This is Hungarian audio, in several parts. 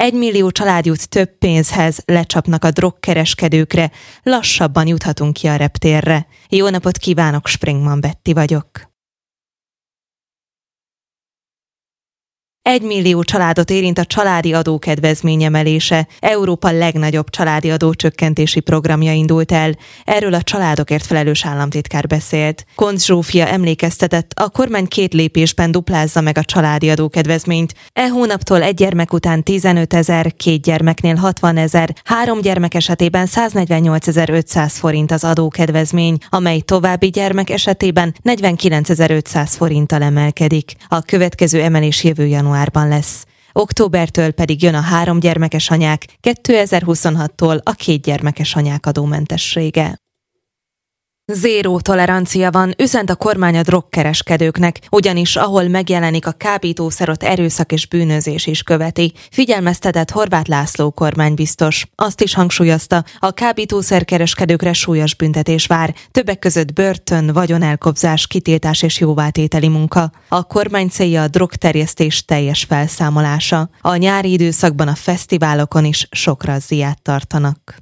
1 millió család jut több pénzhez, lecsapnak a drogkereskedőkre, lassabban juthatunk ki a reptérre. Jó napot kívánok, Springman Betti vagyok. 1 millió családot érint a családi adókedvezmény emelése. Európa legnagyobb családi adócsökkentési programja indult el. Erről a családokért felelős államtitkár beszélt. Koncz Zsófia emlékeztetett, a kormány 2 lépésben duplázza meg a családi adókedvezményt. E hónaptól 1 gyermek után 15 000, 2 gyermeknél 60 000, 3 gyermek esetében 148 500 forint az adókedvezmény, amely további gyermek esetében 49 500 forinttal emelkedik. A következő emelés jövő januárban lesz. Októbertől pedig jön a 3 gyermekes anyák, 2026-tól a 2 gyermekes anyák adómentessége. Zéró tolerancia van, üzent a kormány a drogkereskedőknek, ugyanis ahol megjelenik a kábítószerot, erőszak és bűnözés is követi. Figyelmeztetett Horváth László kormánybiztos. Azt is hangsúlyozta, a kábítószerkereskedőkre súlyos büntetés vár, többek között börtön, vagyonelkobzás, kitiltás és jóvátételi munka. A kormány célja a drogterjesztés teljes felszámolása. A nyári időszakban a fesztiválokon is sok razziát tartanak.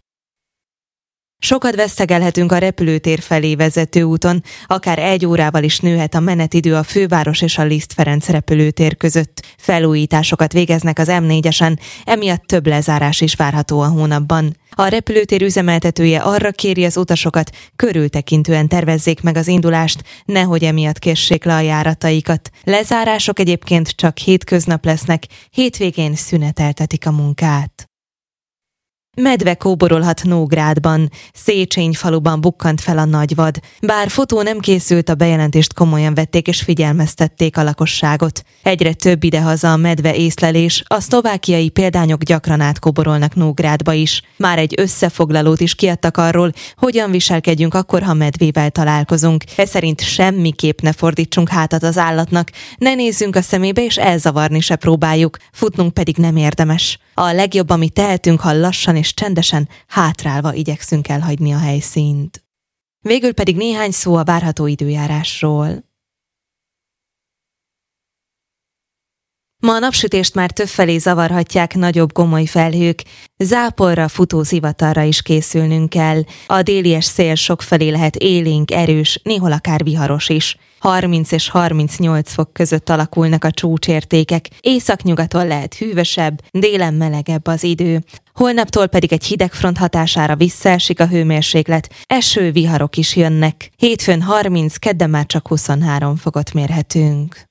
Sokat vesztegelhetünk a repülőtér felé vezető úton, akár 1 órával is nőhet a menetidő a főváros és a Liszt Ferenc repülőtér között. Felújításokat végeznek az M4-esen, emiatt több lezárás is várható a hónapban. A repülőtér üzemeltetője arra kéri az utasokat, körültekintően tervezzék meg az indulást, nehogy emiatt késsék le a járataikat. Lezárások egyébként csak hétköznap lesznek, hétvégén szüneteltetik a munkát. Medve kóborolhat Nógrádban. Széchenyi faluban bukkant fel a nagyvad. Bár fotó nem készült, a bejelentést komolyan vették és figyelmeztették a lakosságot. Egyre több idehaza a medve észlelés, a szlovákiai példányok gyakran átkóborolnak Nógrádba is. Már egy összefoglalót is kiadtak arról, hogyan viselkedjünk akkor, ha medvével találkozunk. Ez szerint semmiképp ne fordítsunk hátat az állatnak, ne nézzünk a szemébe és elzavarni se próbáljuk, futnunk pedig nem érdemes. A legjobb, amit tehetünk, ha lassan és csendesen, hátrálva igyekszünk elhagyni a helyszínt. Végül pedig néhány szó a várható időjárásról. Ma a napsütést már többfelé zavarhatják nagyobb gomoly felhők, záporra, futó zivatarra is készülnünk kell. A délies szél sokfelé lehet élénk, erős, néhol akár viharos is. 30 és 38 fok között alakulnak a csúcsértékek, északnyugaton lehet hűvösebb, délen melegebb az idő. Holnaptól pedig egy hidegfront hatására visszaesik a hőmérséklet, eső, viharok is jönnek. Hétfőn 30, kedden már csak 23 fokot mérhetünk.